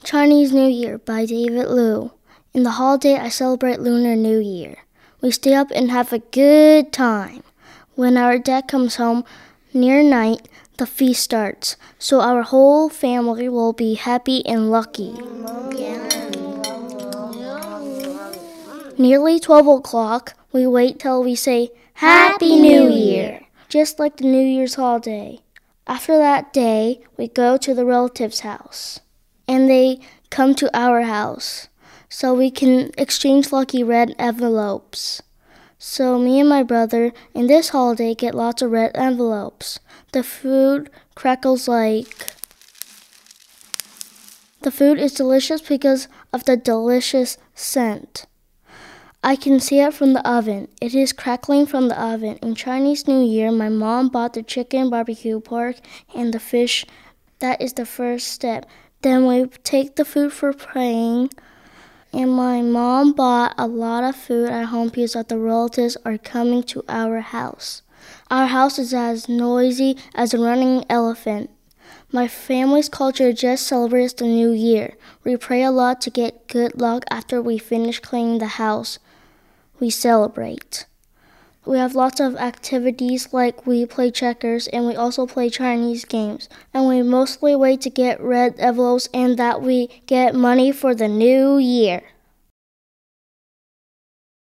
Chinese New Year by David Liu. In the holiday, I celebrate Lunar New Year. We stay up and have a good time. When our dad comes home near night, the feast starts, so our whole family will be happy and lucky. Nearly 12 o'clock, we wait till we say, Happy New Year, just like the New Year's holiday. After that day, we go to the relatives' house, and they come to our house, so we can exchange lucky red envelopes. So me and my brother in this holiday get lots of red envelopes. The food crackles like... The food is delicious because of the delicious scent. I can see it from the oven. It is crackling from the oven. In Chinese New Year, my mom bought the chicken, barbecue pork, and the fish. That is the first step. Then we take the food for praying. And my mom bought a lot of food at home because the relatives are coming to our house. Our house is as noisy as a running elephant. My family's culture just celebrates the New Year. We pray a lot to get good luck after we finish cleaning the house. We celebrate. We have lots of activities like we play checkers and we also play Chinese games. And we mostly wait to get red envelopes and that we get money for the new year.